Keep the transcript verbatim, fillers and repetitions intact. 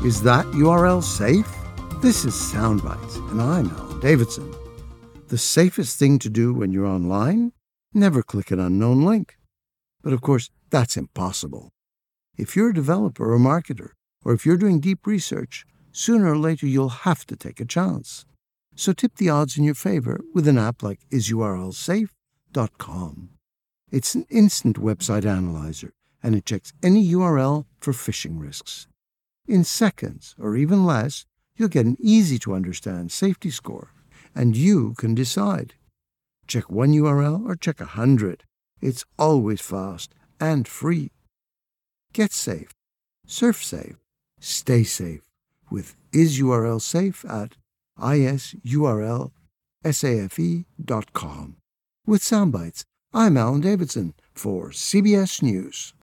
Is that U R L safe? This is Soundbites, and I'm Alan Davidson. The safest thing to do when you're online? Never click an unknown link. But of course, that's impossible. If you're a developer or marketer, or if you're doing deep research, sooner or later you'll have to take a chance. So tip the odds in your favor with an app like is U R L safe dot com. It's an instant website analyzer, and it checks any U R L for phishing risks. In seconds, or even less, you'll get an easy-to-understand safety score, and you can decide. Check one U R L or check a hundred. It's always fast and free. Get safe. Surf safe. Stay safe with Is U R L Safe at I S U R L safe dot com. With Soundbites, I'm Alan Davidson for C B S News.